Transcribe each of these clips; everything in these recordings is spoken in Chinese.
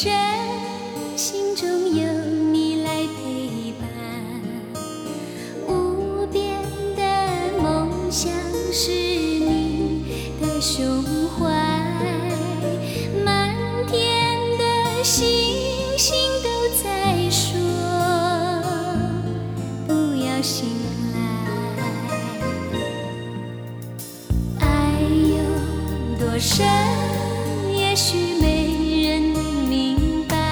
深，心中有你来陪伴。无边的梦想是你的胸怀，满天的星星都在说不要醒来。爱有多深，也许没人明白，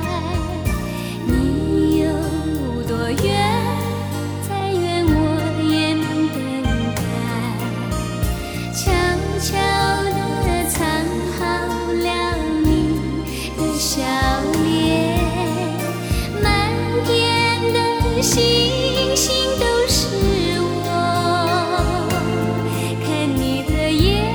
你有多远，再远我也等待。悄悄地藏好了你的笑脸，满天的星星都是我看你的眼。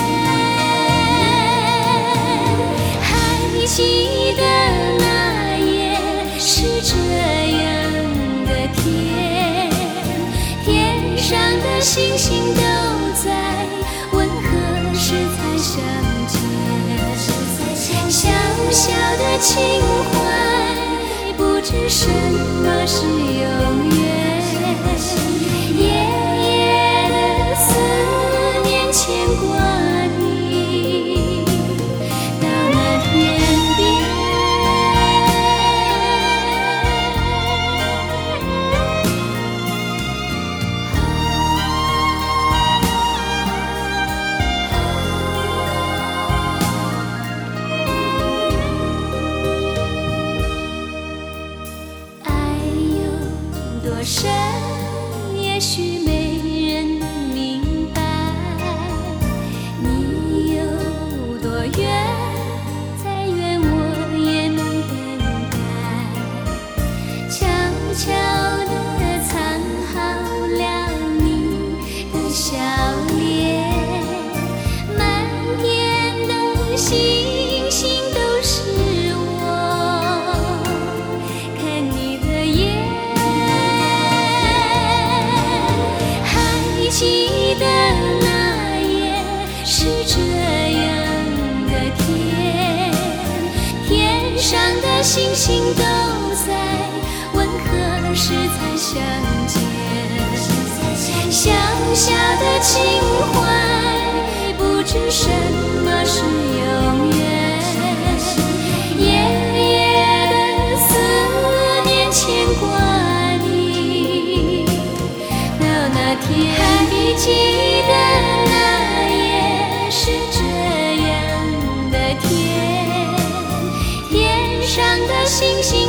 还记得那夜是这样的天，天上的星星都在问何时才相见。小小的情怀，不知什么是永远，夜夜的思念牵挂你到那天边。爱有多深，也许没人明白，你有多远，再远我也等待。悄悄地藏好了你的笑脸，满天的星星都是我看你的眼。还记得那夜是这样的天，天上的星星都在问何时才相见。小小的情怀，不知什么是永远，夜夜的思念牵挂你到那天。还记得那夜是这样的天，天上的星星